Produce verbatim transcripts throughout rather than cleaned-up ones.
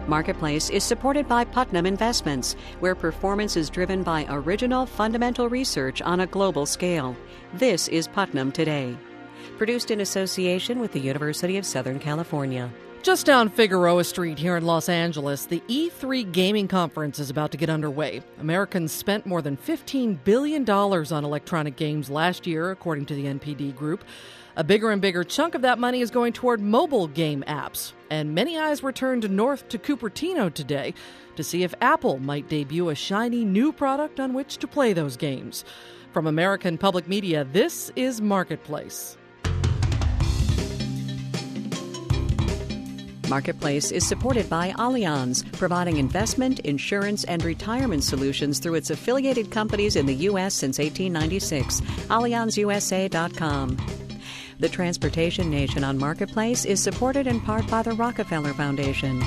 Marketplace is supported by Putnam Investments, where performance is driven by original fundamental research on a global scale. This is Putnam Today. Produced in association with the University of Southern California. Just down Figueroa Street here in Los Angeles, the E three Gaming Conference is about to get underway. Americans spent more than fifteen billion dollars on electronic games last year, according to the N P D Group. A bigger and bigger chunk of that money is going toward mobile game apps. And many eyes were turned north to Cupertino today to see if Apple might debut a shiny new product on which to play those games. From American Public Media, this is Marketplace. Marketplace is supported by Allianz, providing investment, insurance, and retirement solutions through its affiliated companies in the U S since eighteen ninety-six. Allianz U S A dot com. The Transportation Nation on Marketplace is supported in part by the Rockefeller Foundation.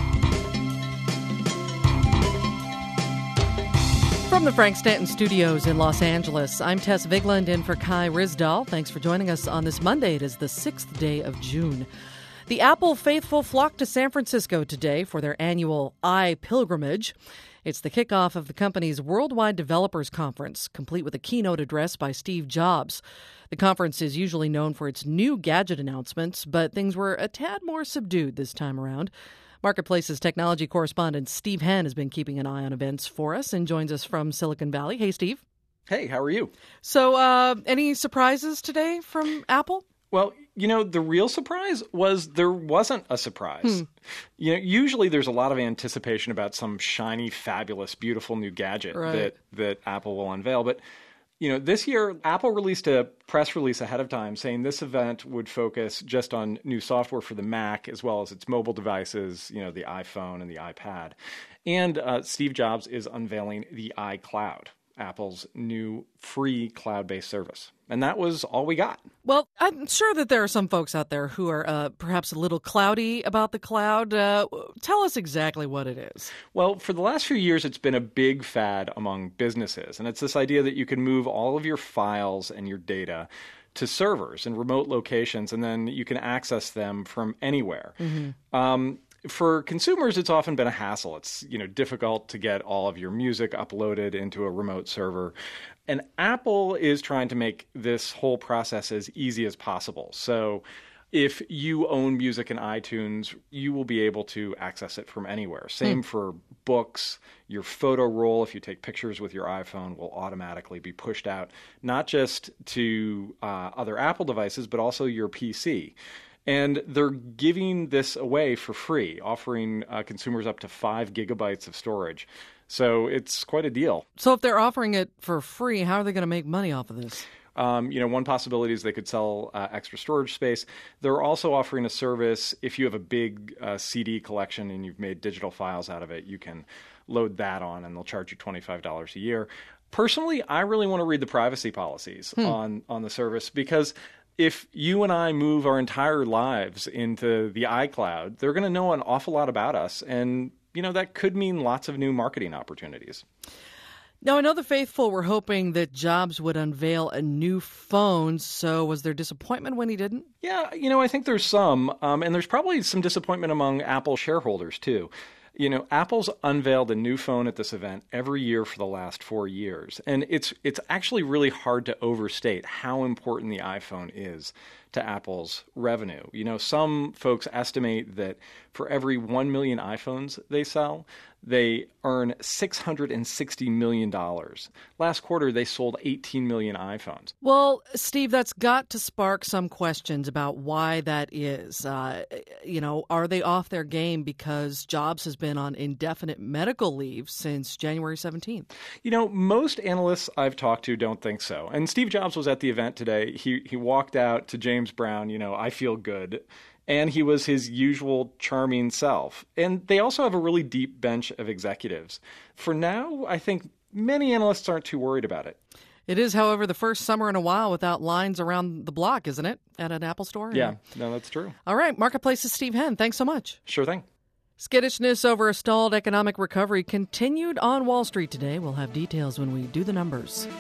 From the Frank Stanton Studios in Los Angeles, I'm Tess Vigland in for Kai Ryssdal. Thanks for joining us on this Monday. It is the sixth day of June. The Apple faithful flocked to San Francisco today for their annual iPilgrimage. It's the kickoff of the company's Worldwide Developers Conference, complete with a keynote address by Steve Jobs. The conference is usually known for its new gadget announcements, but things were a tad more subdued this time around. Marketplace's technology correspondent Steve Henn has been keeping an eye on events for us and joins us from Silicon Valley. Hey, Steve. Hey, how are you? So, uh, any surprises today from Apple? Well, you know, the real surprise was there wasn't a surprise. Hmm. You know, usually there's a lot of anticipation about some shiny, fabulous, beautiful new gadget right. that, that Apple will unveil. But, you know, this year, Apple released a press release ahead of time saying this event would focus just on new software for the Mac as well as its mobile devices, you know, the iPhone and the iPad. And uh, Steve Jobs is unveiling the iCloud, Apple's new free cloud-based service. And that was all we got. Well, I'm sure that there are some folks out there who are uh, perhaps a little cloudy about the cloud. Uh, tell us exactly what it is. Well, for the last few years, it's been a big fad among businesses. And it's this idea that you can move all of your files and your data to servers in remote locations, and then you can access them from anywhere. Mm-hmm. Um, For consumers, it's often been a hassle. It's, you know, difficult to get all of your music uploaded into a remote server. And Apple is trying to make this whole process as easy as possible. So if you own music in iTunes, you will be able to access it from anywhere. Same mm. for books. Your photo roll, if you take pictures with your iPhone, will automatically be pushed out, not just to uh, other Apple devices, but also your P C. And they're giving this away for free, offering uh, consumers up to five gigabytes of storage. So it's quite a deal. So if they're offering it for free, how are they going to make money off of this? Um, you know, one possibility is they could sell uh, extra storage space. They're also offering a service if you have a big uh, C D collection and you've made digital files out of it, you can load that on and they'll charge you twenty-five dollars a year. Personally, I really want to read the privacy policies hmm. on, on the service because if you and I move our entire lives into the iCloud, they're going to know an awful lot about us. And, you know, that could mean lots of new marketing opportunities. Now, I know the faithful were hoping that Jobs would unveil a new phone. So was there disappointment when he didn't? Yeah, you know, I think there's some. Um, and there's probably some disappointment among Apple shareholders, too. You know, Apple's unveiled a new phone at this event every year for the last four years. And it's it's actually really hard to overstate how important the iPhone is to Apple's revenue. You know, some folks estimate that for every one million iPhones they sell, they earn six hundred sixty million dollars. Last quarter, they sold eighteen million iPhones. Well, Steve, that's got to spark some questions about why that is. Uh, you know, are they off their game because Jobs has been on indefinite medical leave since January seventeenth? You know, most analysts I've talked to don't think so. And Steve Jobs was at the event today. He he walked out to James Brown, you know, I feel good. And he was his usual charming self. And they also have a really deep bench of executives. For now, I think many analysts aren't too worried about it. It is, however, the first summer in a while without lines around the block, isn't it, at an Apple store? Yeah, no, that's true. All right, Marketplace's Steve Henn. Thanks so much. Sure thing. Skittishness over a stalled economic recovery continued on Wall Street today. We'll have details when we do the numbers.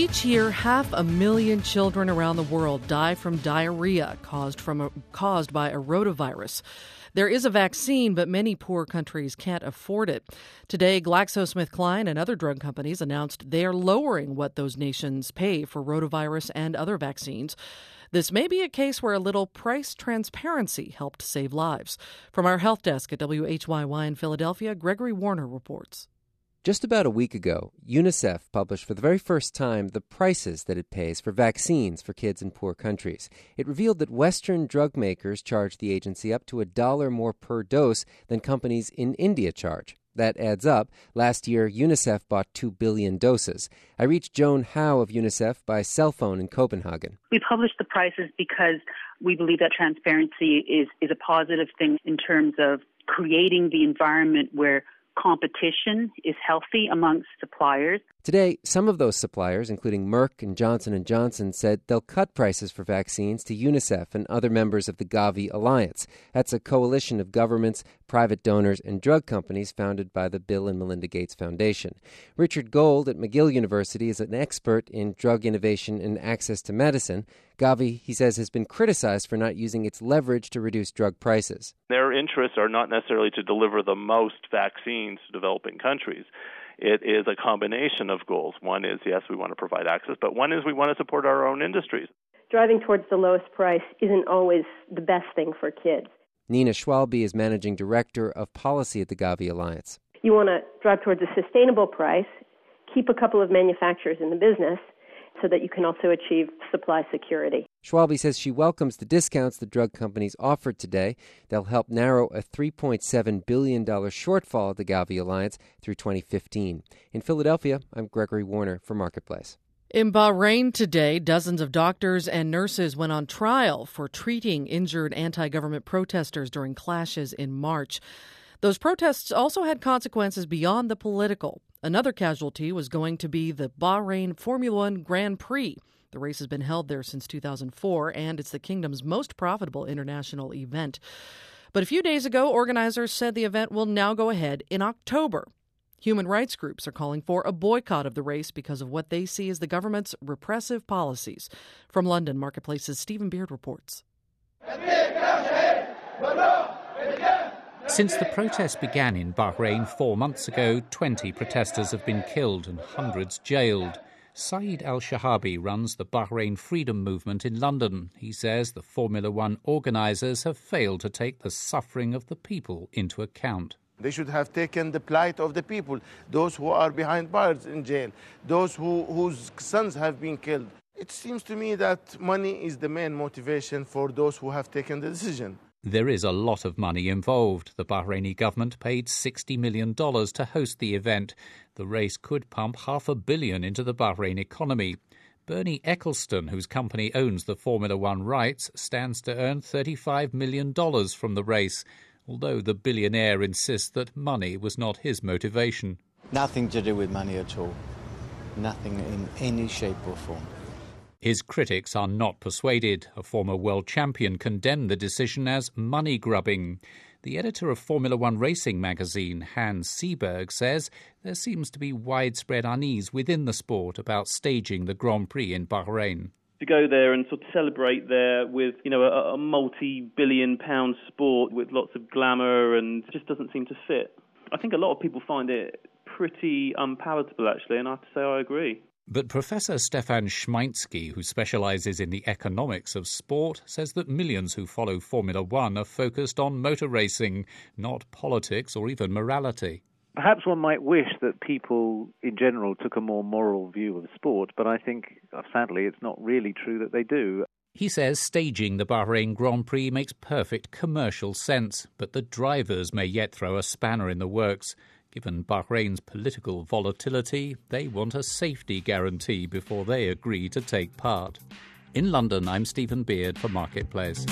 Each year, half a million children around the world die from diarrhea caused from a, caused by a rotavirus. There is a vaccine, but many poor countries can't afford it. Today, GlaxoSmithKline and other drug companies announced they are lowering what those nations pay for rotavirus and other vaccines. This may be a case where a little price transparency helped save lives. From our health desk at W H Y Y in Philadelphia, Gregory Warner reports. Just about a week ago, UNICEF published for the very first time the prices that it pays for vaccines for kids in poor countries. It revealed that Western drug makers charge the agency up to a dollar more per dose than companies in India charge. That adds up. Last year, UNICEF bought two billion doses. I reached Joan Howe of UNICEF by cell phone in Copenhagen. We published the prices because we believe that transparency is, is a positive thing in terms of creating the environment where competition is healthy amongst suppliers. Today, some of those suppliers, including Merck and Johnson and Johnson, said they'll cut prices for vaccines to UNICEF and other members of the Gavi Alliance. That's a coalition of governments, private donors, and drug companies founded by the Bill and Melinda Gates Foundation. Richard Gold at McGill University is an expert in drug innovation and access to medicine. Gavi, he says, has been criticized for not using its leverage to reduce drug prices. Their interests are not necessarily to deliver the most vaccines to developing countries. It is a combination of goals. One is, yes, we want to provide access, but one is we want to support our own industries. Driving towards the lowest price isn't always the best thing for kids. Nina Schwalbe is managing director of policy at the Gavi Alliance. You want to drive towards a sustainable price, keep a couple of manufacturers in the business, so that you can also achieve supply security. Schwalbe says she welcomes the discounts the drug companies offered today. They'll help narrow a three point seven billion dollars shortfall at the Gavi Alliance through twenty fifteen. In Philadelphia, I'm Gregory Warner for Marketplace. In Bahrain today, dozens of doctors and nurses went on trial for treating injured anti-government protesters during clashes in March. Those protests also had consequences beyond the political. Another casualty was going to be the Bahrain Formula One Grand Prix. The race has been held there since two thousand four, and it's the kingdom's most profitable international event. But a few days ago, organizers said the event will now go ahead in October. Human rights groups are calling for a boycott of the race because of what they see as the government's repressive policies. From London, Marketplace's Stephen Beard reports. Since the protests began in Bahrain four months ago, twenty protesters have been killed and hundreds jailed. Saeed Al-Shahabi runs the Bahrain Freedom Movement in London. He says the Formula One organisers have failed to take the suffering of the people into account. They should have taken the plight of the people, those who are behind bars in jail, those who, whose sons have been killed. It seems to me that money is the main motivation for those who have taken the decision. There is a lot of money involved. The Bahraini government paid sixty million dollars to host the event. The race could pump half a billion into the Bahrain economy. Bernie Ecclestone, whose company owns the Formula One rights, stands to earn thirty-five million dollars from the race, although the billionaire insists that money was not his motivation. Nothing to do with money at all. Nothing in any shape or form. His critics are not persuaded. A former world champion condemned the decision as money grubbing. The editor of Formula One Racing magazine, Hans Seberg, says there seems to be widespread unease within the sport about staging the Grand Prix in Bahrain. To go there and sort of celebrate there with, you know, a, a multi-billion pound sport with lots of glamour and just doesn't seem to fit. I think a lot of people find it pretty unpalatable, actually, and I have to say I agree. But Professor Stefan Schmeinsky, who specialises in the economics of sport, says that millions who follow Formula One are focused on motor racing, not politics or even morality. Perhaps one might wish that people in general took a more moral view of sport, but I think, sadly, it's not really true that they do. He says staging the Bahrain Grand Prix makes perfect commercial sense, but the drivers may yet throw a spanner in the works. Given Bahrain's political volatility, they want a safety guarantee before they agree to take part. In London, I'm Stephen Beard for Marketplace.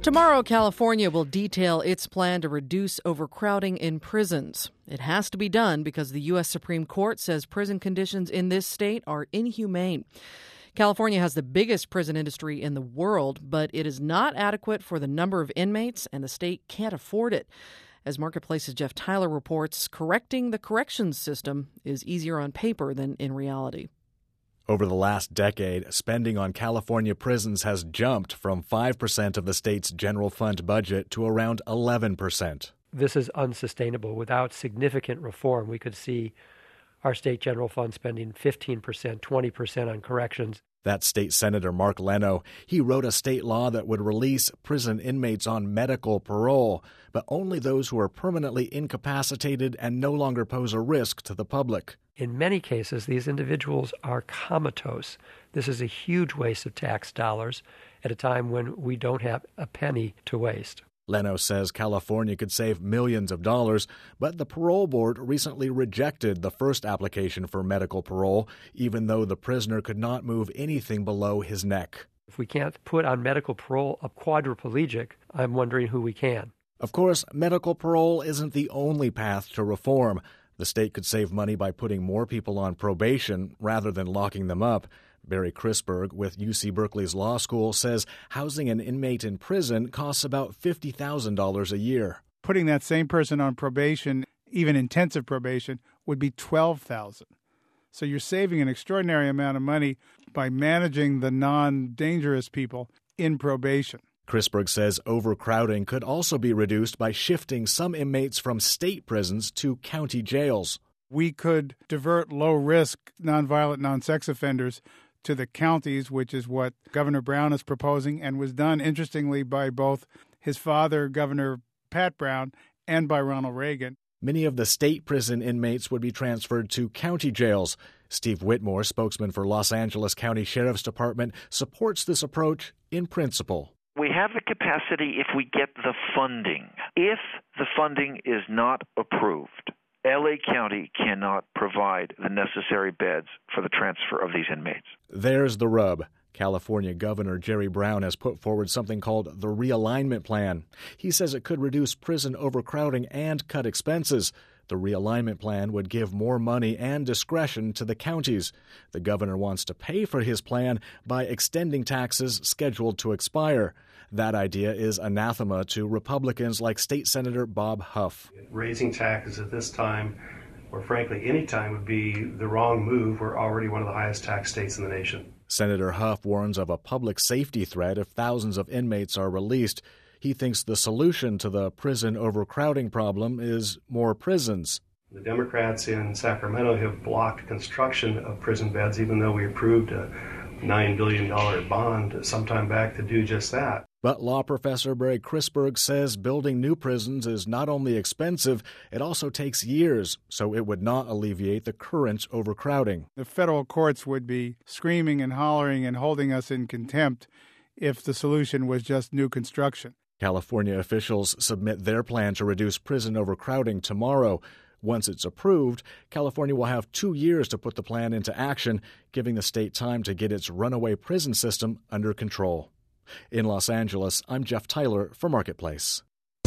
Tomorrow, California will detail its plan to reduce overcrowding in prisons. It has to be done because the U S Supreme Court says prison conditions in this state are inhumane. California has the biggest prison industry in the world, but it is not adequate for the number of inmates, and the state can't afford it. As Marketplace's Jeff Tyler reports, correcting the corrections system is easier on paper than in reality. Over the last decade, spending on California prisons has jumped from five percent of the state's general fund budget to around eleven percent. This is unsustainable. Without significant reform, we could see our state general fund spending fifteen percent, twenty percent on corrections. That's State Senator Mark Leno. He wrote a state law that would release prison inmates on medical parole, but only those who are permanently incapacitated and no longer pose a risk to the public. In many cases, these individuals are comatose. This is a huge waste of tax dollars at a time when we don't have a penny to waste. Leno says California could save millions of dollars, but the parole board recently rejected the first application for medical parole, even though the prisoner could not move anything below his neck. If we can't put on medical parole a quadriplegic, I'm wondering who we can. Of course, medical parole isn't the only path to reform. The state could save money by putting more people on probation rather than locking them up. Barry Chrisberg with U C Berkeley's law school says housing an inmate in prison costs about fifty thousand dollars a year. Putting that same person on probation, even intensive probation, would be twelve thousand dollars. So you're saving an extraordinary amount of money by managing the non-dangerous people in probation. Chrisberg says overcrowding could also be reduced by shifting some inmates from state prisons to county jails. We could divert low-risk, nonviolent, non-sex offenders to the counties, which is what Governor Brown is proposing and was done, interestingly, by both his father, Governor Pat Brown, and by Ronald Reagan. Many of the state prison inmates would be transferred to county jails. Steve Whitmore, spokesman for Los Angeles County Sheriff's Department, supports this approach in principle. We have the capacity if we get the funding. If the funding is not approved, L A County cannot provide the necessary beds for the transfer of these inmates. There's the rub. California Governor Jerry Brown has put forward something called the Realignment Plan. He says it could reduce prison overcrowding and cut expenses. The realignment plan would give more money and discretion to the counties. The governor wants to pay for his plan by extending taxes scheduled to expire. That idea is anathema to Republicans like State Senator Bob Huff. Raising taxes at this time, or frankly any time, would be the wrong move. We're already one of the highest tax states in the nation. Senator Huff warns of a public safety threat if thousands of inmates are released. He thinks the solution to the prison overcrowding problem is more prisons. The Democrats in Sacramento have blocked construction of prison beds, even though we approved a nine billion dollars bond sometime back to do just that. But law professor Barry Chrisberg says building new prisons is not only expensive, it also takes years, so it would not alleviate the current overcrowding. The federal courts would be screaming and hollering and holding us in contempt if the solution was just new construction. California officials submit their plan to reduce prison overcrowding tomorrow. Once it's approved, California will have two years to put the plan into action, giving the state time to get its runaway prison system under control. In Los Angeles, I'm Jeff Tyler for Marketplace.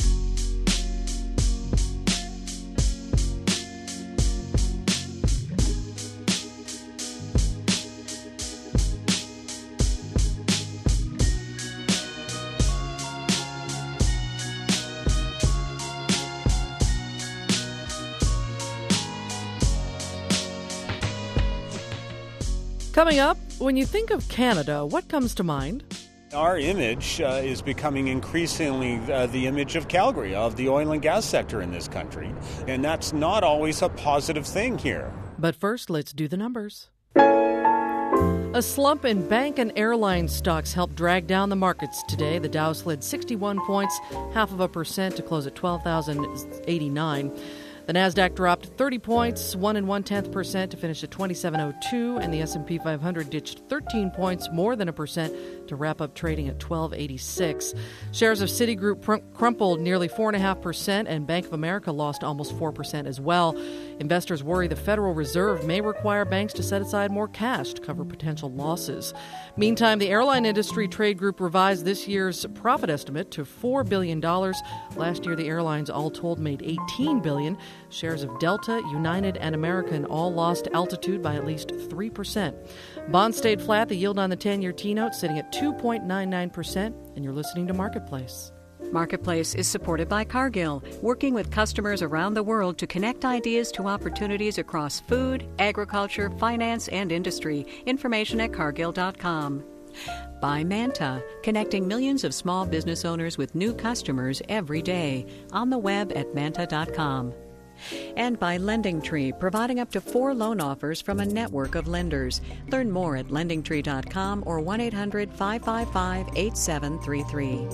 Coming up, when you think of Canada, what comes to mind? Our image uh, is becoming increasingly uh, the image of Calgary, of the oil and gas sector in this country. And that's not always a positive thing here. But first, let's do the numbers. A slump in bank and airline stocks helped drag down the markets today. The Dow slid sixty-one points, half of a percent, to close at twelve thousand eighty-nine. The Nasdaq dropped thirty points, one and one-tenth percent, to finish at twenty-seven oh two, and the S and P five hundred ditched thirteen points, more than a percent, to wrap up trading at twelve eighty-six. Shares of Citigroup pr- crumpled nearly four point five percent, and Bank of America lost almost four percent as well. Investors worry the Federal Reserve may require banks to set aside more cash to cover potential losses. Meantime, the airline industry trade group revised this year's profit estimate to four billion dollars. Last year, the airlines all told made eighteen billion dollars. Shares of Delta, United, and American all lost altitude by at least three percent. Bonds stayed flat. The yield on the ten-year T-note sitting at two point nine nine percent. And you're listening to Marketplace. Marketplace is supported by Cargill, working with customers around the world to connect ideas to opportunities across food, agriculture, finance, and industry. Information at cargill dot com. By Manta, connecting millions of small business owners with new customers every day. On the web at manta dot com. And by Lending Tree, providing up to four loan offers from a network of lenders. Learn more at lending tree dot com or one eight hundred five five five eight seven three three.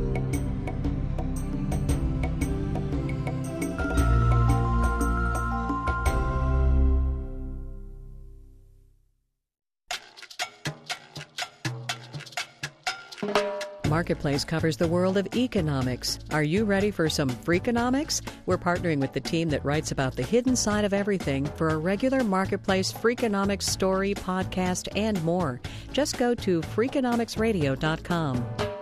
Marketplace covers the world of economics. Are you ready for some Freakonomics? We're partnering with the team that writes about the hidden side of everything for a regular Marketplace Freakonomics story, podcast, and more. Just go to freakonomics radio dot com.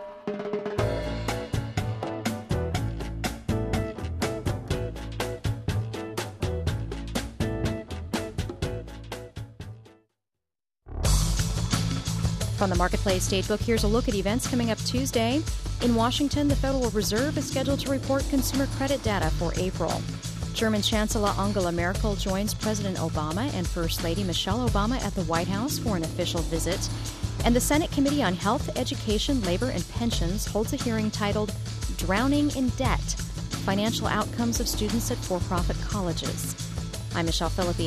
From the Marketplace Stagebook, here's a look at events coming up Tuesday. In Washington, the Federal Reserve is scheduled to report consumer credit data for April. German Chancellor Angela Merkel joins President Obama and First Lady Michelle Obama at the White House for an official visit. And the Senate Committee on Health, Education, Labor, and Pensions holds a hearing titled Drowning in Debt: Financial Outcomes of Students at For-Profit Colleges. I'm Michelle Philippi.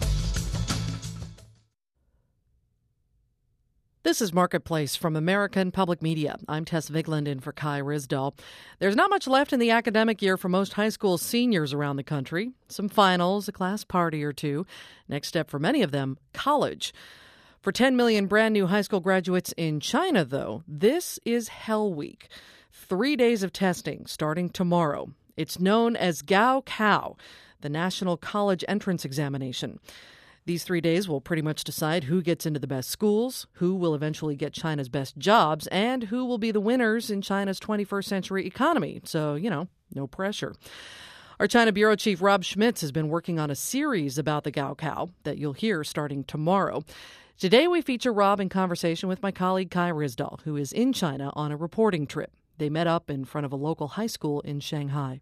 This is Marketplace from American Public Media. I'm Tess Vigland in for Kai Risdall. There's not much left in the academic year for most high school seniors around the country. Some finals, a class party or two. Next step for many of them, college. For ten million brand new high school graduates in China, though, this is Hell Week. Three days of testing starting tomorrow. It's known as Gaokao, the National College Entrance Examination. These three days will pretty much decide who gets into the best schools, who will eventually get China's best jobs, and who will be the winners in China's twenty-first century economy. So, you know, no pressure. Our China Bureau Chief Rob Schmitz has been working on a series about the Gaokao that you'll hear starting tomorrow. Today we feature Rob in conversation with my colleague Kai Risdall, who is in China on a reporting trip. They met up in front of a local high school in Shanghai.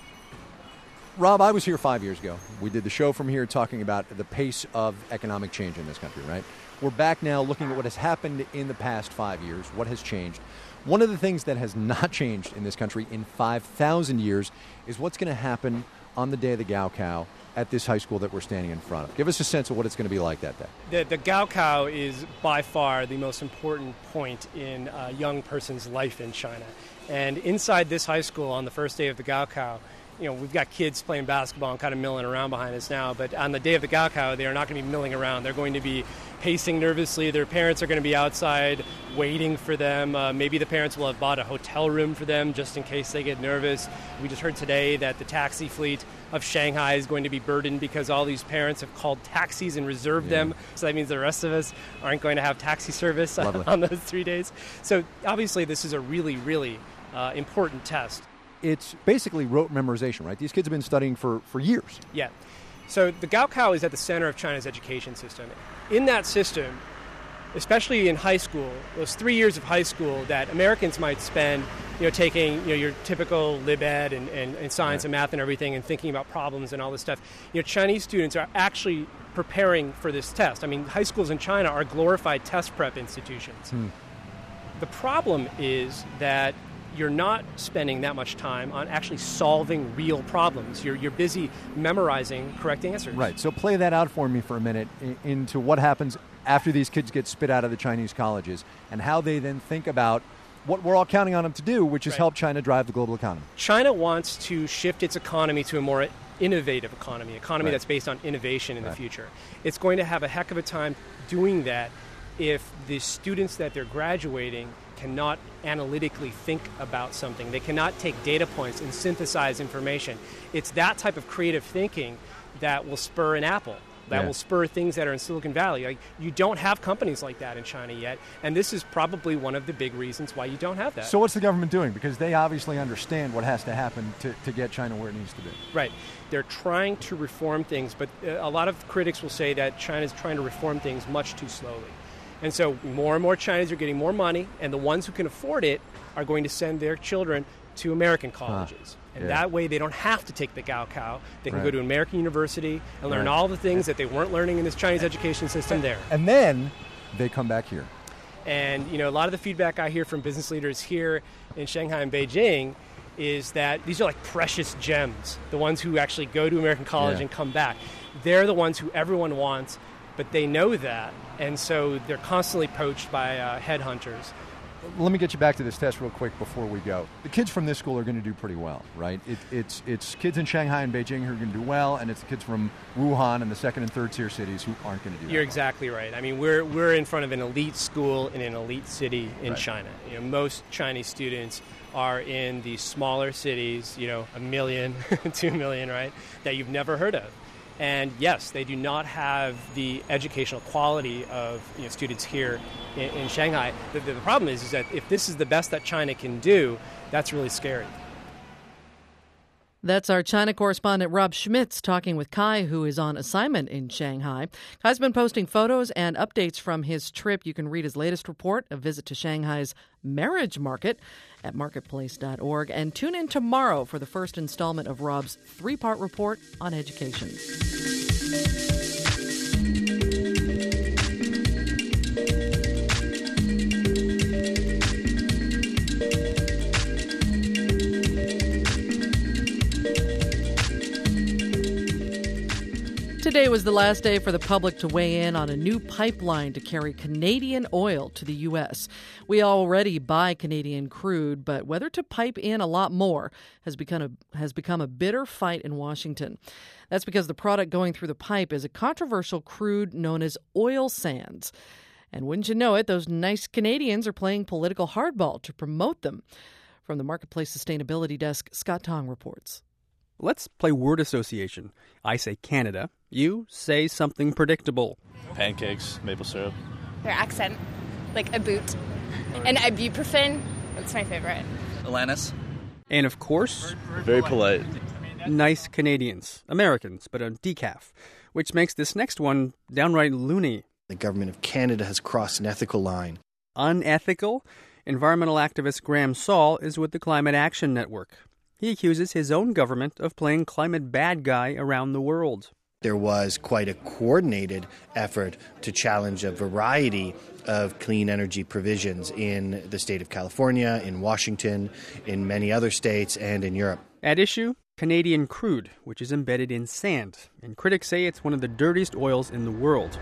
Rob, I was here five years ago. We did the show from here talking about the pace of economic change in this country, right? We're back now looking at what has happened in the past five years, what has changed. One of the things that has not changed in this country in five thousand years is what's going to happen on the day of the Gaokao at this high school that we're standing in front of. Give us a sense of what it's going to be like that day. The, the Gaokao is by far the most important point in a young person's life in China. And inside this high school on the first day of the Gaokao, you know, we've got kids playing basketball and kind of milling around behind us now, but on the day of the Gaokao, they are not going to be milling around. They're going to be pacing nervously. Their parents are going to be outside waiting for them. Uh, maybe the parents will have bought a hotel room for them just in case they get nervous. We just heard today that the taxi fleet of Shanghai is going to be burdened because all these parents have called taxis and reserved yeah. them. So that means the rest of us aren't going to have taxi service Lovely. on those three days. So obviously this is a really, really uh, important test. It's basically rote memorization, right? These kids have been studying for, for years. Yeah. So the Gaokao is at the center of China's education system. In that system, especially in high school, those three years of high school that Americans might spend, you know, taking, you know, your typical lib ed and, and, and science right. and math and everything and thinking about problems and all this stuff, you know, Chinese students are actually preparing for this test. I mean, high schools in China are glorified test prep institutions. Hmm. The problem is that you're not spending that much time on actually solving real problems. You're you're busy memorizing correct answers. Right. So play that out for me for a minute in, into what happens after these kids get spit out of the Chinese colleges and how they then think about what we're all counting on them to do, which is right. help China drive the global economy. China wants to shift its economy to a more innovative economy, economy right. that's based on innovation in right. the future. It's going to have a heck of a time doing that if the students that they're graduating cannot analytically think about something. They cannot take data points and synthesize information. It's that type of creative thinking that will spur an Apple, that yeah. will spur things that are in Silicon Valley. Like, you don't have companies like that in China yet, and this is probably one of the big reasons why you don't have that. So what's the government doing? Because they obviously understand what has to happen to, to get China where it needs to be. Right. They're trying to reform things, but a lot of critics will say that China's trying to reform things much too slowly. And so more and more Chinese are getting more money, and the ones who can afford it are going to send their children to American colleges. Huh. And yeah. that way they don't have to take the Gaokao. They can right. go to an American university and learn right. all the things that they weren't learning in this Chinese education system there. And then they come back here. And, you know, a lot of the feedback I hear from business leaders here in Shanghai and Beijing is that these are like precious gems, the ones who actually go to American college yeah. and come back. They're the ones who everyone wants, but they know that, and so they're constantly poached by uh, headhunters. Let me get you back to this test real quick before we go. The kids from this school are going to do pretty well, right? It, it's it's kids in Shanghai and Beijing who are going to do well, and it's the kids from Wuhan and the second and third tier cities who aren't going to do well. You're exactly right. I mean, we're we're in front of an elite school in an elite city in right. China. You know, most Chinese students are in the smaller cities, you know, a million, two million, right, that you've never heard of. And yes, they do not have the educational quality of you know, students here in, in Shanghai. The, the problem is, is that if this is the best that China can do, that's really scary. That's our China correspondent Rob Schmitz talking with Kai, who is on assignment in Shanghai. Kai's been posting photos and updates from his trip. You can read his latest report, a visit to Shanghai's marriage market at marketplace dot org. And tune in tomorrow for the first installment of Rob's three-part report on education. Today was the last day for the public to weigh in on a new pipeline to carry Canadian oil to the U S. We already buy Canadian crude, but whether to pipe in a lot more has become a, has become a bitter fight in Washington. That's because the product going through the pipe is a controversial crude known as oil sands. And wouldn't you know it, those nice Canadians are playing political hardball to promote them. From the Marketplace Sustainability Desk, Scott Tong reports. Let's play word association. I say Canada. You say something predictable. Pancakes, maple syrup. Their accent, like a boot. And ibuprofen, that's my favorite. Atlantis. And of course... Very polite. Nice Canadians. Americans, but on decaf. Which makes this next one downright loony. The government of Canada has crossed an ethical line. Unethical? Environmental activist Graham Saul is with the Climate Action Network. He accuses his own government of playing climate bad guy around the world. There was quite a coordinated effort to challenge a variety of clean energy provisions in the state of California, in Washington, in many other states, and in Europe. At issue, Canadian crude, which is embedded in sand, and critics say it's one of the dirtiest oils in the world.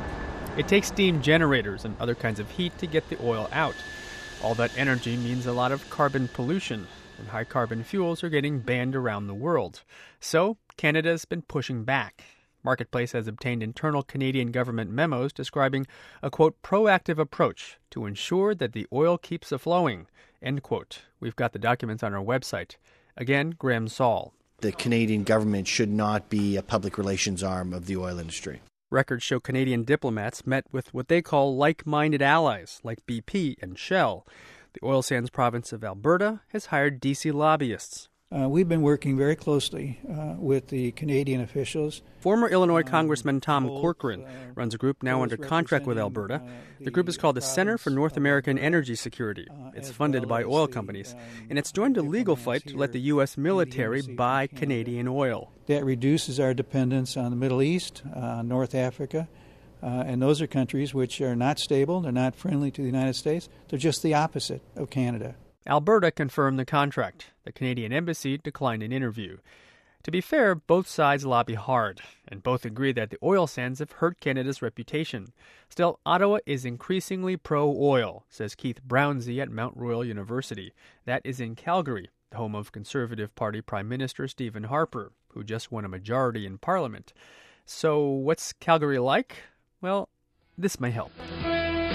It takes steam generators and other kinds of heat to get the oil out. All that energy means a lot of carbon pollution, and high-carbon fuels are getting banned around the world. So, Canada's been pushing back. Marketplace has obtained internal Canadian government memos describing a, quote, proactive approach to ensure that the oil keeps a-flowing, end quote. We've got the documents on our website. Again, Graham Saul. The Canadian government should not be a public relations arm of the oil industry. Records show Canadian diplomats met with what they call like-minded allies, like B P and Shell. The oil sands province of Alberta has hired D C lobbyists. Uh, we've been working very closely uh, with the Canadian officials. Former Illinois um, Congressman Tom both, Corcoran uh, runs a group now under contract with Alberta. Uh, the, the group is called the Center for North American Energy Security. Uh, it's funded well by oil the, companies, um, and it's joined a legal fight to let the U S military buy Canadian oil. That reduces our dependence on the Middle East, uh, North Africa, uh, and those are countries which are not stable, they're not friendly to the United States, they're just the opposite of Canada. Alberta confirmed the contract. The Canadian embassy declined an interview. To be fair, both sides lobby hard, and both agree that the oil sands have hurt Canada's reputation. Still, Ottawa is increasingly pro-oil, says Keith Brownsey at Mount Royal University. That is in Calgary, the home of Conservative Party Prime Minister Stephen Harper, who just won a majority in Parliament. So what's Calgary like? Well, this may help.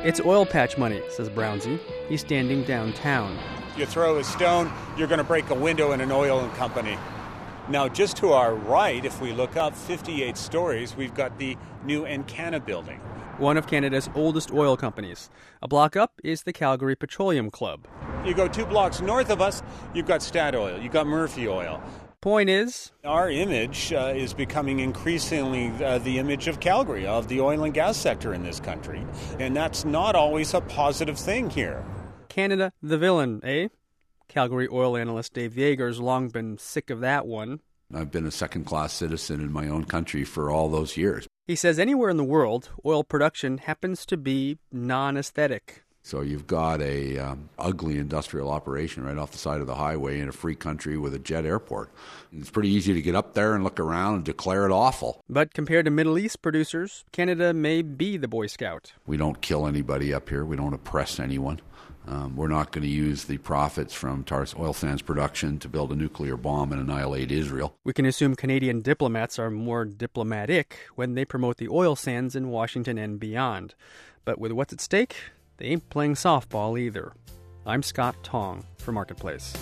It's oil patch money, says Brownsy. He's standing downtown. You throw a stone, you're going to break a window in an oil company. Now, just to our right, if we look up fifty-eight stories, we've got the new Encana building. One of Canada's oldest oil companies. A block up is the Calgary Petroleum Club. You go two blocks north of us, you've got Statoil, you've got Murphy Oil. Point is, our image uh, is becoming increasingly uh, the image of Calgary, of the oil and gas sector in this country. And that's not always a positive thing here. Canada the villain, eh? Calgary oil analyst Dave Yeager's long been sick of that one. I've been a second-class citizen in my own country for all those years. He says anywhere in the world, oil production happens to be non-aesthetic. So you've got a um, ugly industrial operation right off the side of the highway in a free country with a jet airport. It's pretty easy to get up there and look around and declare it awful. But compared to Middle East producers, Canada may be the Boy Scout. We don't kill anybody up here. We don't oppress anyone. Um, we're not going to use the profits from tar oil sands production to build a nuclear bomb and annihilate Israel. We can assume Canadian diplomats are more diplomatic when they promote the oil sands in Washington and beyond. But with what's at stake, they ain't playing softball either. I'm Scott Tong for Marketplace.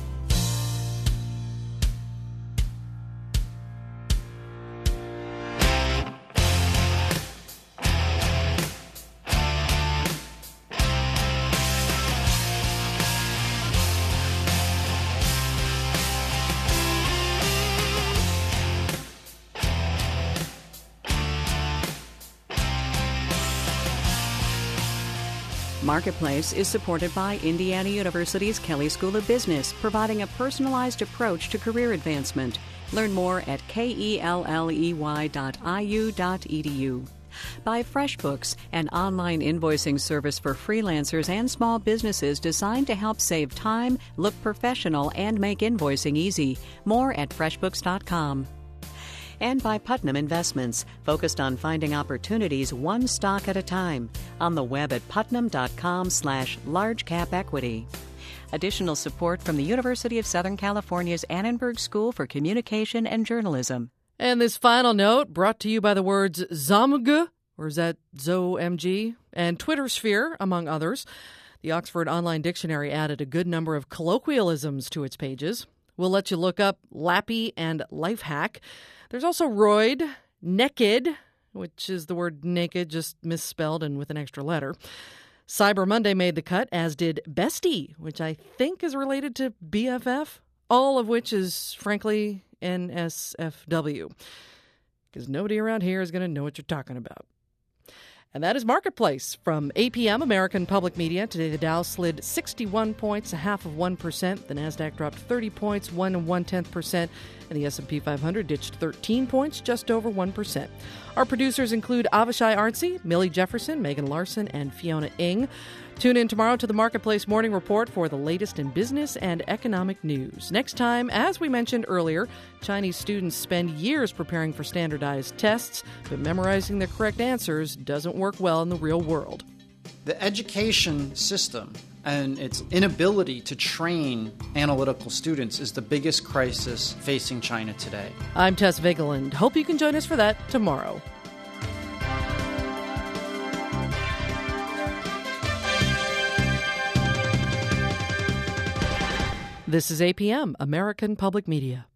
Marketplace is supported by Indiana University's Kelley School of Business, providing a personalized approach to career advancement. Learn more at kelley dot I U dot E D U. By FreshBooks, an online invoicing service for freelancers and small businesses designed to help save time, look professional, and make invoicing easy. More at freshbooks dot com. And by Putnam Investments, focused on finding opportunities one stock at a time. On the web at putnam dot com slash large cap equity. Additional support from the University of Southern California's Annenberg School for Communication and Journalism. And this final note brought to you by the words Zomg, or is that Z O M G, and Twitter Sphere, among others. The Oxford Online Dictionary added a good number of colloquialisms to its pages. We'll let you look up lappy and life hack. There's also roid, naked, which is the word naked, just misspelled and with an extra letter. Cyber Monday made the cut, as did bestie, which I think is related to B F F, all of which is, frankly, N S F W, because nobody around here is going to know what you're talking about. And that is Marketplace from A P M, American Public Media. Today the Dow slid sixty-one points, a half of one percent. The Nasdaq dropped thirty points, one and one-tenth percent. And the S and P five hundred ditched thirteen points, just over one percent. Our producers include Avishai Artsy, Millie Jefferson, Megan Larson, and Fiona Ng. Tune in tomorrow to the Marketplace Morning Report for the latest in business and economic news. Next time, as we mentioned earlier, Chinese students spend years preparing for standardized tests, but memorizing the correct answers doesn't work well in the real world. The education system and its inability to train analytical students is the biggest crisis facing China today. I'm Tess Vigeland. Hope you can join us for that tomorrow. This is A P M, American Public Media.